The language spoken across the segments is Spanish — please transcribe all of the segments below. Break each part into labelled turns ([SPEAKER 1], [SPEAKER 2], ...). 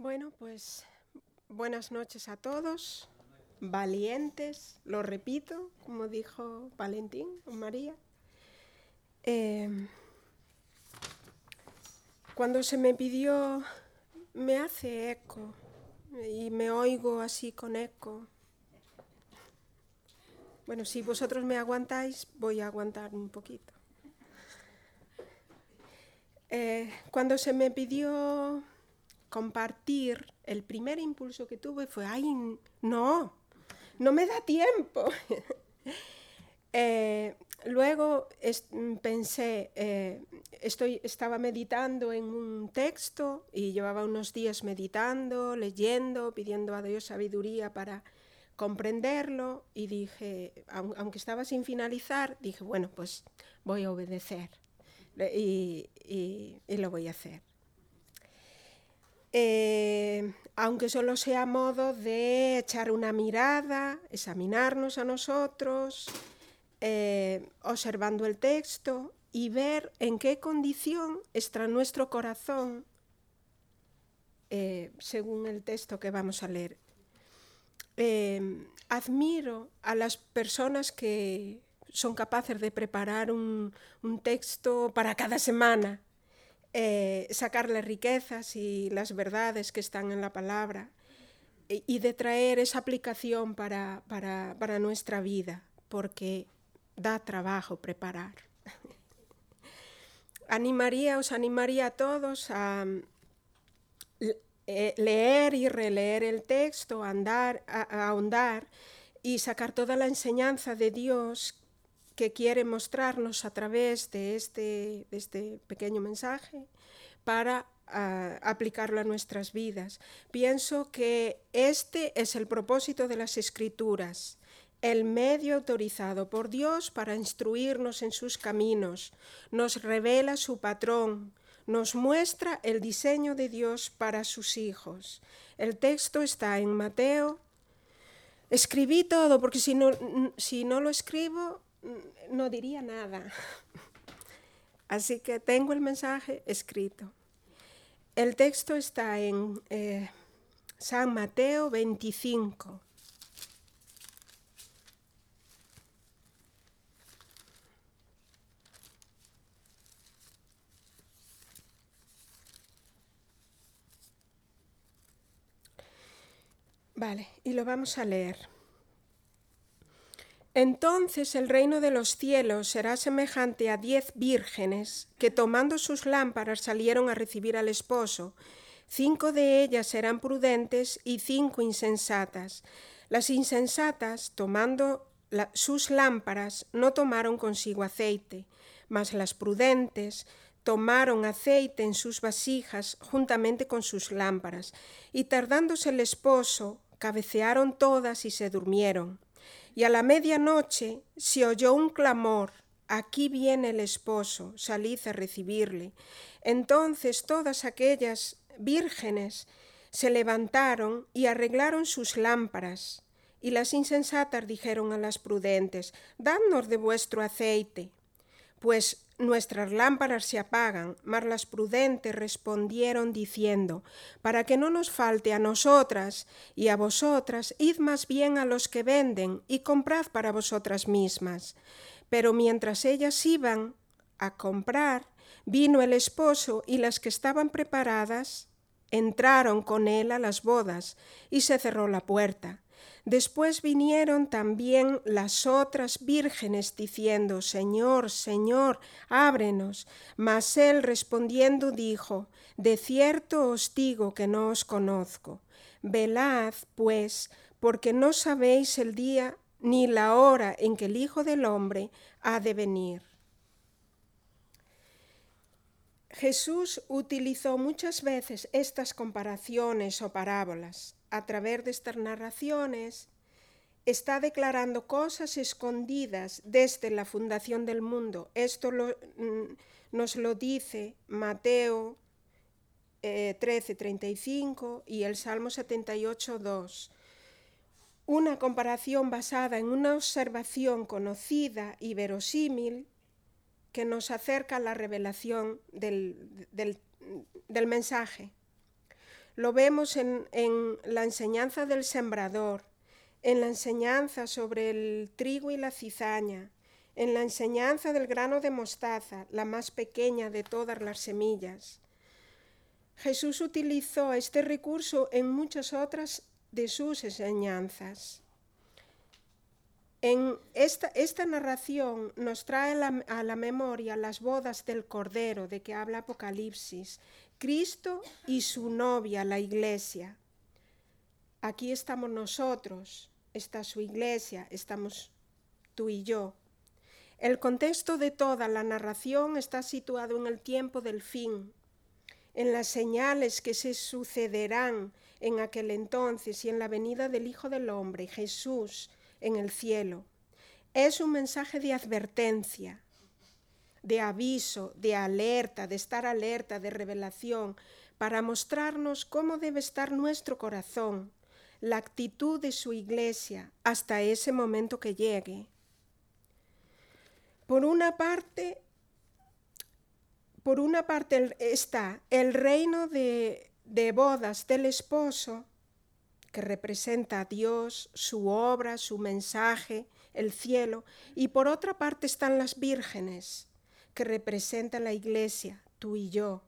[SPEAKER 1] Bueno, pues buenas noches a todos, valientes, lo repito, como dijo Valentín o María. Cuando se me pidió, me hace eco y me oigo así con eco. Bueno, si vosotros me aguantáis, voy a aguantar un poquito. Cuando se me pidió compartir, el primer impulso que tuve fue, ¡ay, no me da tiempo! Luego pensé, estaba meditando en un texto y llevaba unos días meditando, leyendo, pidiendo a Dios sabiduría para comprenderlo, y dije, aunque estaba sin finalizar, dije, bueno, pues voy a obedecer y lo voy a hacer. Aunque solo sea modo de echar una mirada, examinarnos a nosotros, observando el texto y ver en qué condición está nuestro corazón según el texto que vamos a leer. Admiro a las personas que son capaces de preparar un texto para cada semana, sacarle riquezas y las verdades que están en la palabra y de traer esa aplicación para nuestra vida, porque da trabajo preparar. Os animaría a todos a leer y releer el texto, a ahondar y sacar toda la enseñanza de Dios que quiere mostrarnos a través de este pequeño mensaje para aplicarlo a nuestras vidas. Pienso que este es el propósito de las Escrituras, el medio autorizado por Dios para instruirnos en sus caminos, nos revela su patrón, nos muestra el diseño de Dios para sus hijos. El texto está en Mateo. Escribí todo, porque si no lo escribo, no diría nada. Así que tengo el mensaje escrito. El texto está en San Mateo 25. Vale, y lo vamos a leer. Entonces el reino de los cielos será semejante a 10 vírgenes que tomando sus lámparas salieron a recibir al esposo. 5 de ellas eran prudentes y 5 insensatas. Las insensatas, tomando sus lámparas, no tomaron consigo aceite, mas las prudentes tomaron aceite en sus vasijas juntamente con sus lámparas, y tardándose el esposo, cabecearon todas y se durmieron. Y a la medianoche se oyó un clamor: aquí viene el esposo, salid a recibirle. Entonces todas aquellas vírgenes se levantaron y arreglaron sus lámparas. Y las insensatas dijeron a las prudentes: dadnos de vuestro aceite, pues nuestras lámparas se apagan. Mas las prudentes respondieron diciendo: para que no nos falte a nosotras y a vosotras, id más bien a los que venden y comprad para vosotras mismas. Pero mientras ellas iban a comprar, vino el esposo, y las que estaban preparadas entraron con él a las bodas, y se cerró la puerta. Después vinieron también las otras vírgenes diciendo: Señor, Señor, ábrenos. Mas él respondiendo dijo: de cierto os digo que no os conozco. Velad, pues, porque no sabéis el día ni la hora en que el Hijo del Hombre ha de venir. Jesús utilizó muchas veces estas comparaciones o parábolas. A través de estas narraciones está declarando cosas escondidas desde la fundación del mundo. Esto nos lo dice Mateo 13:35 y el Salmo 78:2. Una comparación basada en una observación conocida y verosímil que nos acerca a la revelación del mensaje. Lo vemos en la enseñanza del sembrador, en la enseñanza sobre el trigo y la cizaña, en la enseñanza del grano de mostaza, la más pequeña de todas las semillas. Jesús utilizó este recurso en muchas otras de sus enseñanzas. En esta narración nos trae a la memoria las bodas del Cordero de que habla Apocalipsis, Cristo y su novia, la Iglesia. Aquí estamos nosotros, está su Iglesia, estamos tú y yo. El contexto de toda la narración está situado en el tiempo del fin, en las señales que se sucederán en aquel entonces y en la venida del Hijo del Hombre, Jesús, en el cielo. Es un mensaje de advertencia, de aviso, de alerta, de estar alerta, de revelación, para mostrarnos cómo debe estar nuestro corazón, la actitud de su Iglesia hasta ese momento que llegue. Por una parte está el reino de bodas del esposo, que representa a Dios, su obra, su mensaje, el cielo, y por otra parte están las vírgenes, que representan la Iglesia, tú y yo.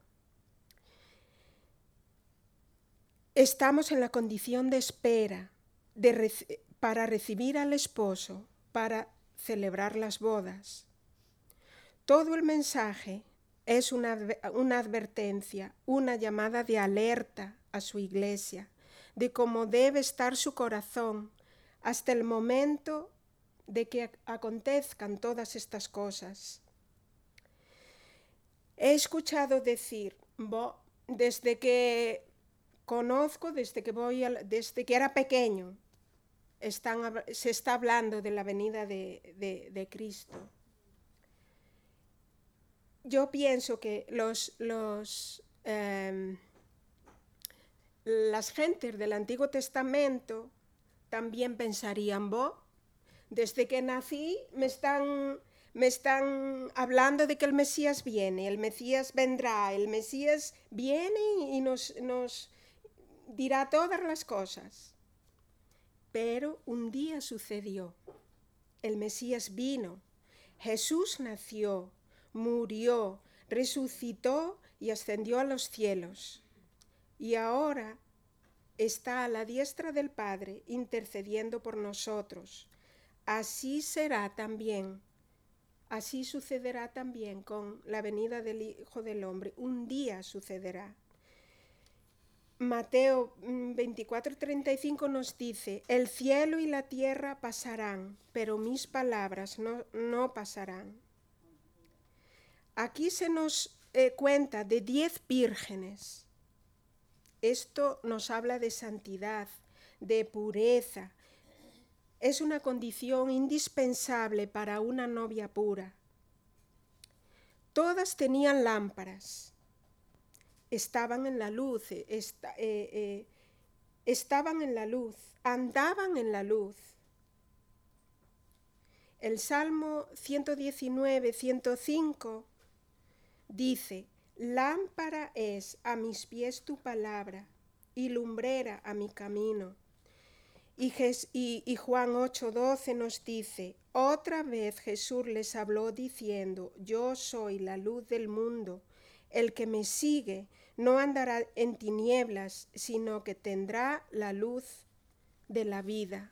[SPEAKER 1] Estamos en la condición de espera para recibir al esposo, para celebrar las bodas. Todo el mensaje es una advertencia, una llamada de alerta a su Iglesia, de cómo debe estar su corazón hasta el momento de que acontezcan todas estas cosas. He escuchado decir, desde que conozco, desde que era pequeño, se está hablando de la venida de Cristo. Yo pienso que las gentes del Antiguo Testamento también pensarían, desde que nací me están hablando de que el Mesías viene, el Mesías vendrá, el Mesías viene y nos dirá todas las cosas. Pero un día sucedió, el Mesías vino, Jesús nació, murió, resucitó y ascendió a los cielos. Y ahora está a la diestra del Padre intercediendo por nosotros. Así será también, así sucederá también con la venida del Hijo del Hombre. Un día sucederá. Mateo 24:35 nos dice, el cielo y la tierra pasarán, pero mis palabras no pasarán. Aquí se nos cuenta de 10 vírgenes. Esto nos habla de santidad, de pureza. Es una condición indispensable para una novia pura. Todas tenían lámparas. Estaban en la luz, andaban en la luz. El Salmo 119, 105 dice, lámpara es a mis pies tu palabra y lumbrera a mi camino. Y Juan 8:12 nos dice, otra vez Jesús les habló diciendo, yo soy la luz del mundo, el que me sigue no andará en tinieblas, sino que tendrá la luz de la vida.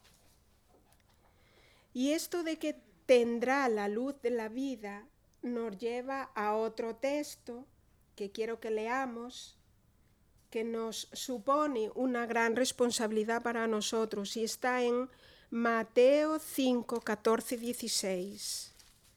[SPEAKER 1] Y esto de que tendrá la luz de la vida nos lleva a otro texto que quiero que leamos, que nos supone una gran responsabilidad para nosotros, y está en Mateo 5, 14, 16.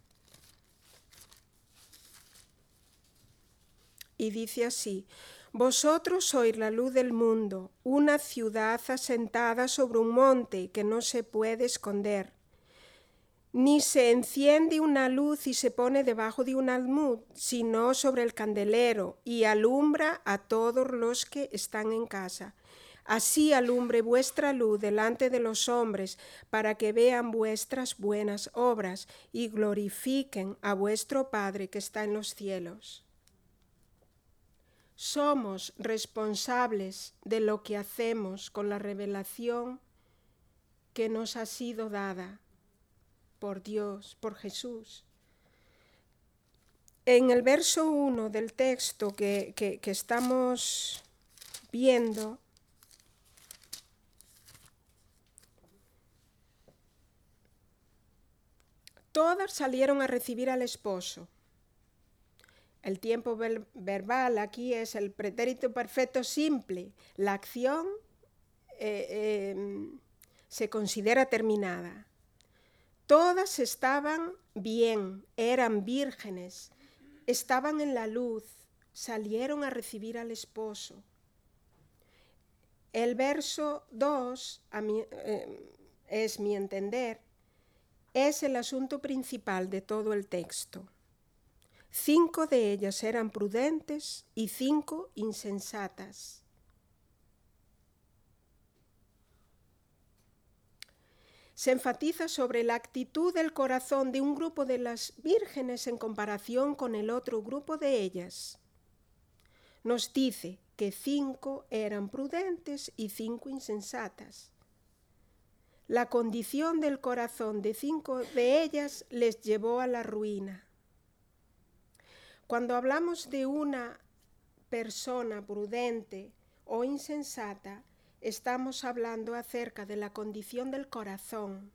[SPEAKER 1] Y dice así, vosotros sois la luz del mundo, una ciudad asentada sobre un monte que no se puede esconder. Ni se enciende una luz y se pone debajo de un almud, sino sobre el candelero, y alumbra a todos los que están en casa. Así alumbre vuestra luz delante de los hombres, para que vean vuestras buenas obras y glorifiquen a vuestro Padre que está en los cielos. somos responsables de lo que hacemos con la revelación que nos ha sido dada por Dios, por Jesús. En el verso 1 del texto que estamos viendo, todas salieron a recibir al esposo. El tiempo verbal aquí es el pretérito perfecto simple. La acción se considera terminada. Todas estaban bien, eran vírgenes, estaban en la luz, salieron a recibir al esposo. El verso 2, es mi entender, es el asunto principal de todo el texto. 5 de ellas eran prudentes y 5 insensatas. Se enfatiza sobre la actitud del corazón de un grupo de las vírgenes en comparación con el otro grupo de ellas. Nos dice que 5 eran prudentes y 5 insensatas. La condición del corazón de 5 de ellas les llevó a la ruina. Cuando hablamos de una persona prudente o insensata, estamos hablando acerca de la condición del corazón,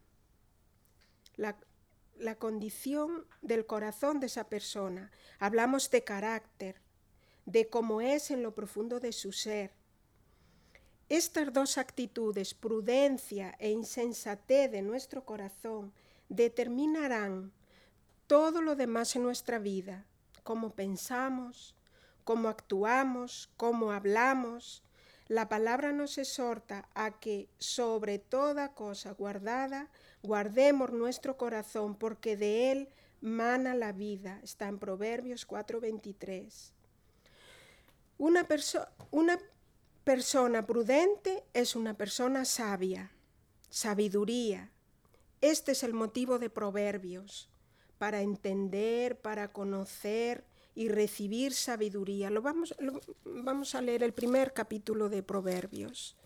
[SPEAKER 1] la condición del corazón de esa persona. Hablamos de carácter, de cómo es en lo profundo de su ser. Estas dos actitudes, prudencia e insensatez de nuestro corazón, determinarán todo lo demás en nuestra vida. Cómo pensamos, cómo actuamos, cómo hablamos. La palabra nos exhorta a que sobre toda cosa guardada, guardemos nuestro corazón, porque de él mana la vida. Está en Proverbios 4:23. Una persona prudente es una persona sabia, sabiduría. Este es el motivo de Proverbios, para entender, para conocer y recibir sabiduría. Vamos a leer el primer capítulo de Proverbios.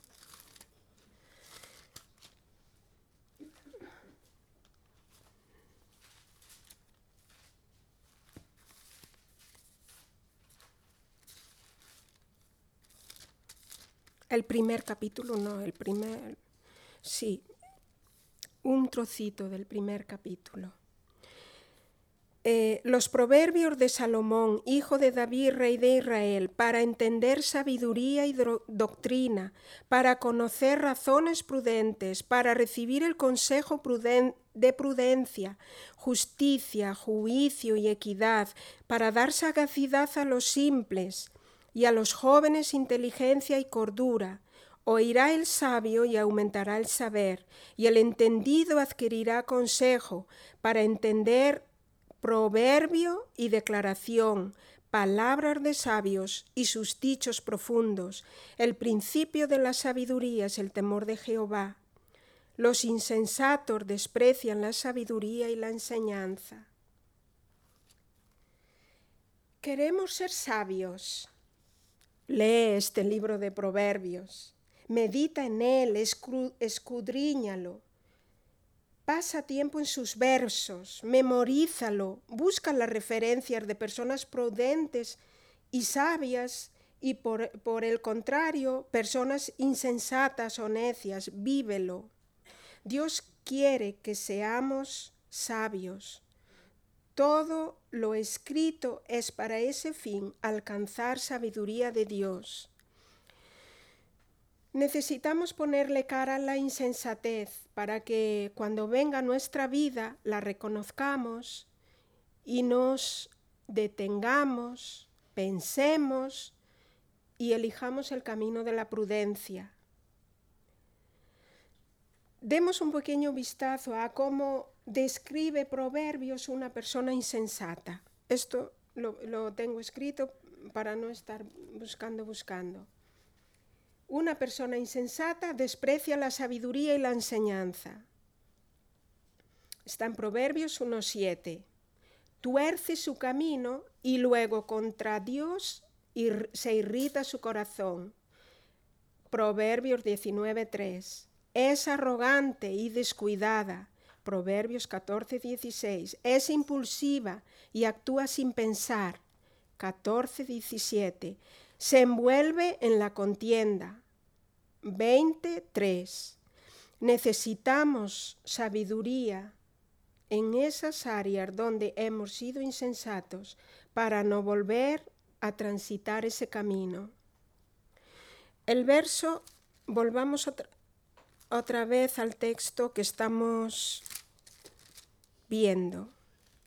[SPEAKER 1] El primer capítulo, no, sí, un trocito del primer capítulo. Los proverbios de Salomón, hijo de David, rey de Israel, para entender sabiduría y doctrina, para conocer razones prudentes, para recibir el consejo de prudencia, justicia, juicio y equidad, para dar sagacidad a los simples y a los jóvenes inteligencia y cordura. Oirá el sabio y aumentará el saber, y el entendido adquirirá consejo para entender proverbio y declaración, palabras de sabios y sus dichos profundos. El principio de la sabiduría es el temor de Jehová. Los insensatos desprecian la sabiduría y la enseñanza. ¿Queremos ser sabios? Lee este libro de Proverbios. Medita en él, escudriñalo. Pasa tiempo en sus versos, memorízalo, busca las referencias de personas prudentes y sabias y por el contrario, personas insensatas o necias, vívelo. Dios quiere que seamos sabios. Todo lo escrito es para ese fin, alcanzar sabiduría de Dios. Necesitamos ponerle cara a la insensatez para que cuando venga nuestra vida la reconozcamos y nos detengamos, pensemos y elijamos el camino de la prudencia. Demos un pequeño vistazo a cómo describe Proverbios una persona insensata. Esto lo tengo escrito para no estar buscando. Una persona insensata desprecia la sabiduría y la enseñanza. Está en Proverbios 1:7. Tuerce su camino y luego contra Dios y se irrita su corazón. Proverbios 19:3. Es arrogante y descuidada. Proverbios 14:16. Es impulsiva y actúa sin pensar. 14:17. Se envuelve en la contienda. 20:3. Necesitamos sabiduría en esas áreas donde hemos sido insensatos para no volver a transitar ese camino. El verso, volvamos otra vez al texto que estamos viendo.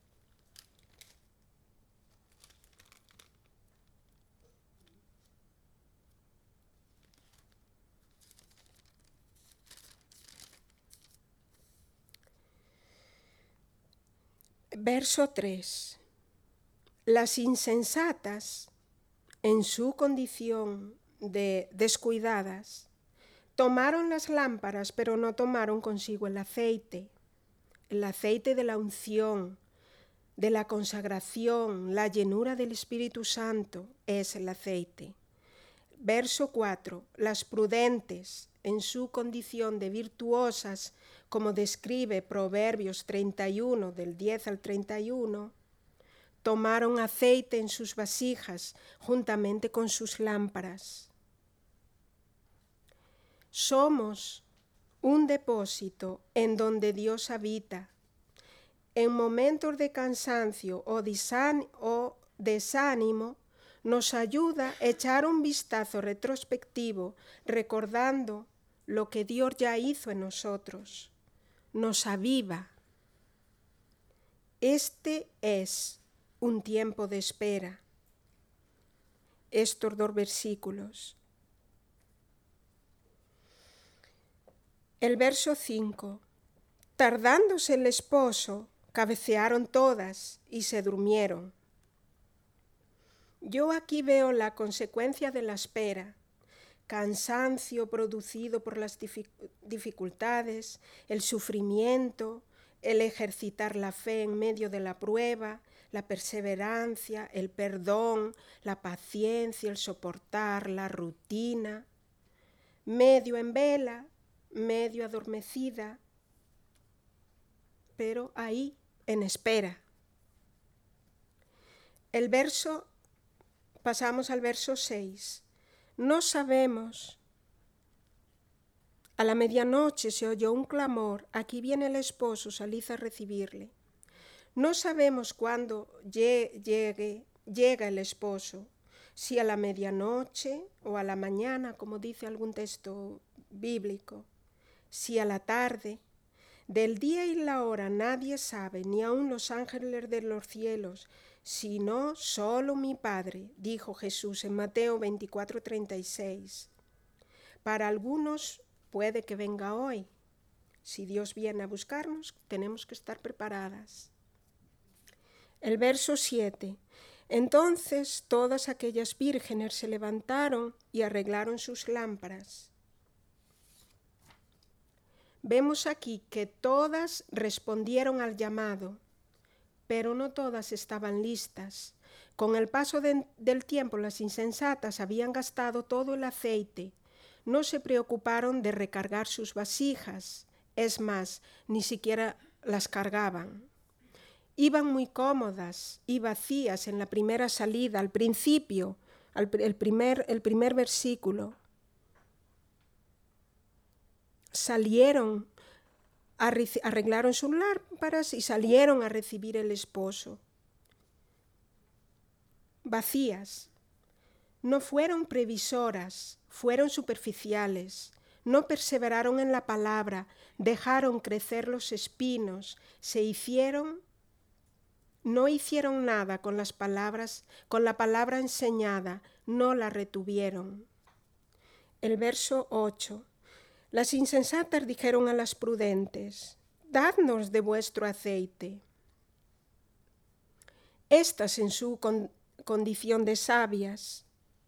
[SPEAKER 1] Verso 3. Las insensatas, en su condición de descuidadas, tomaron las lámparas, pero no tomaron consigo el aceite de la unción, de la consagración, la llenura del Espíritu Santo es el aceite. Verso 4. Las prudentes, en su condición de virtuosas, como describe Proverbios 31, del 10 al 31, tomaron aceite en sus vasijas juntamente con sus lámparas. Somos un depósito en donde Dios habita. En momentos de cansancio o desánimo, nos ayuda a echar un vistazo retrospectivo, recordando lo que Dios ya hizo en nosotros. Nos aviva. Este es un tiempo de espera. Estos 2 versículos. El verso 5. Tardándose el esposo, cabecearon todas y se durmieron. Yo aquí veo la consecuencia de la espera, cansancio producido por las dificultades, el sufrimiento, el ejercitar la fe en medio de la prueba, la perseverancia, el perdón, la paciencia, el soportar, la rutina, medio en vela, medio adormecida, pero ahí en espera. Pasamos al verso 6. No sabemos. A la medianoche se oyó un clamor, aquí viene el esposo, salid a recibirle. No sabemos cuándo llega el esposo, si a la medianoche o a la mañana, como dice algún texto bíblico, si a la tarde. Del día y la hora nadie sabe, ni aun los ángeles de los cielos, sino solo mi Padre, dijo Jesús en Mateo 24:36. Para algunos puede que venga hoy. Si Dios viene a buscarnos, tenemos que estar preparadas. El verso 7. Entonces todas aquellas vírgenes se levantaron y arreglaron sus lámparas. Vemos aquí que todas respondieron al llamado, pero no todas estaban listas. Con el paso del tiempo, las insensatas habían gastado todo el aceite. No se preocuparon de recargar sus vasijas. Es más, ni siquiera las cargaban. Iban muy cómodas y vacías en la primera salida, al principio, el primer versículo. Salieron, arreglaron sus lámparas y salieron a recibir el esposo. Vacías. No fueron previsoras, fueron superficiales. No perseveraron en la palabra, dejaron crecer los espinos, no hicieron nada con las palabras, con la palabra enseñada, no la retuvieron. El verso 8. Las insensatas dijeron a las prudentes, dadnos de vuestro aceite. Estas en su condición de sabias.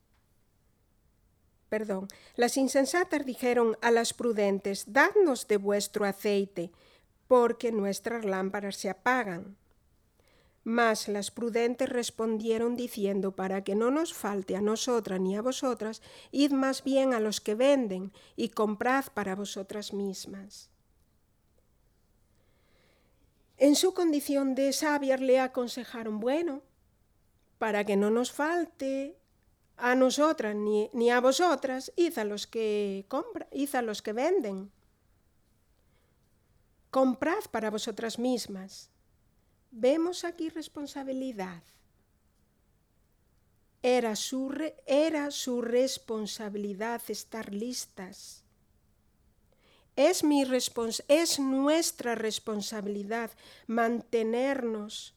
[SPEAKER 1] Las insensatas dijeron a las prudentes, dadnos de vuestro aceite, porque nuestras lámparas se apagan. Mas las prudentes respondieron diciendo, para que no nos falte a nosotras ni a vosotras, id más bien a los que venden y comprad para vosotras mismas. En su condición de sabias le aconsejaron, bueno, para que no nos falte a nosotras ni a vosotras, id a los que compran, id a los que venden. Comprad para vosotras mismas. Vemos aquí responsabilidad. Era su responsabilidad estar listas. Es nuestra responsabilidad mantenernos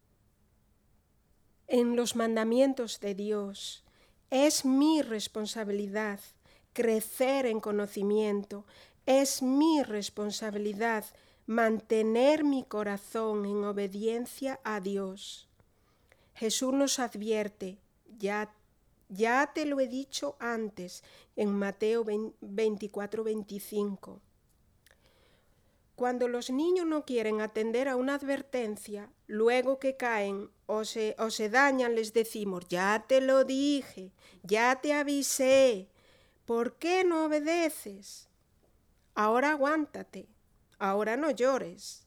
[SPEAKER 1] en los mandamientos de Dios. Es mi responsabilidad crecer en conocimiento. Es mi responsabilidad mantener mi corazón en obediencia a Dios. Jesús nos advierte, ya te lo he dicho antes, en Mateo 24-25. Cuando los niños no quieren atender a una advertencia, luego que caen o se dañan, les decimos, ya te lo dije, ya te avisé, ¿por qué no obedeces? Ahora aguántate, ahora no llores.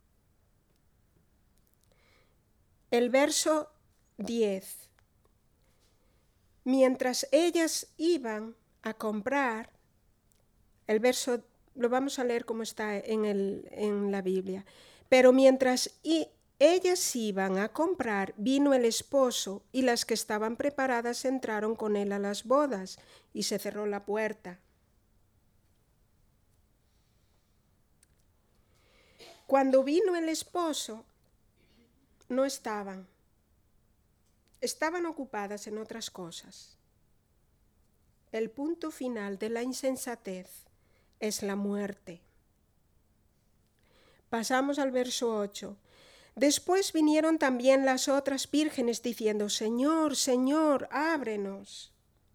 [SPEAKER 1] El verso 10. Mientras ellas iban a comprar, el verso lo vamos a leer como está en la Biblia. Pero mientras ellas iban a comprar, vino el esposo y las que estaban preparadas entraron con él a las bodas y se cerró la puerta. Cuando vino el esposo, no estaban ocupadas en otras cosas. El punto final de la insensatez es la muerte. Pasamos al verso 8. Después vinieron también las otras vírgenes diciendo, Señor, Señor, ábrenos.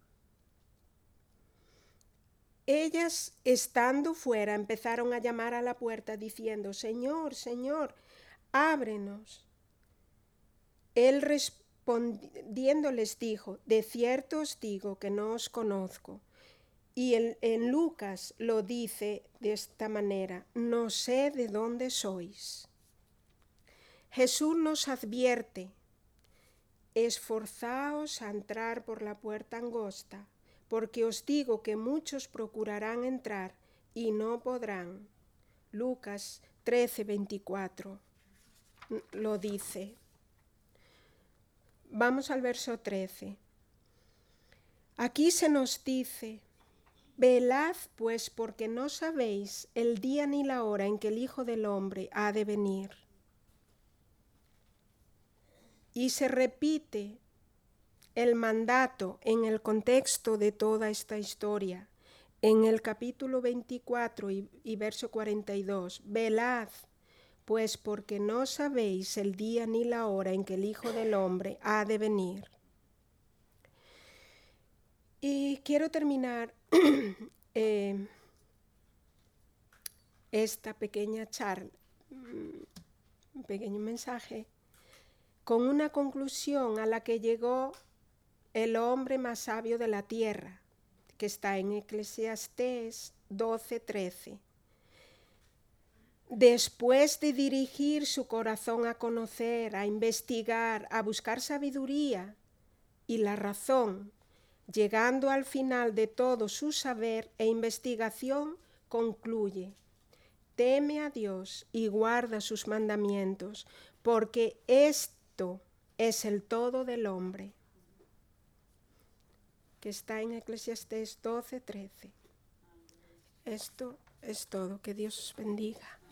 [SPEAKER 1] Ellas, estando fuera, empezaron a llamar a la puerta diciendo, Señor, Señor, ábrenos. Él respondiendo les dijo, de cierto os digo que no os conozco. Y en Lucas lo dice de esta manera, no sé de dónde sois. Jesús nos advierte, esforzaos a entrar por la puerta angosta, porque os digo que muchos procurarán entrar y no podrán. Lucas 13:24 lo dice. Vamos al verso 13. Aquí se nos dice, velad pues porque no sabéis el día ni la hora en que el Hijo del Hombre ha de venir. Y se repite el mandato en el contexto de toda esta historia. En el capítulo 24 y verso 42, velad, pues porque no sabéis el día ni la hora en que el Hijo del Hombre ha de venir. Y quiero terminar esta pequeña charla, un pequeño mensaje, con una conclusión a la que llegó el hombre más sabio de la tierra, que está en Eclesiastés 12:13. Después de dirigir su corazón a conocer, a investigar, a buscar sabiduría y la razón, llegando al final de todo su saber e investigación, concluye, teme a Dios y guarda sus mandamientos, porque esto es el todo del hombre. Que está en Eclesiastés 12:13. Esto es todo. Que Dios os bendiga.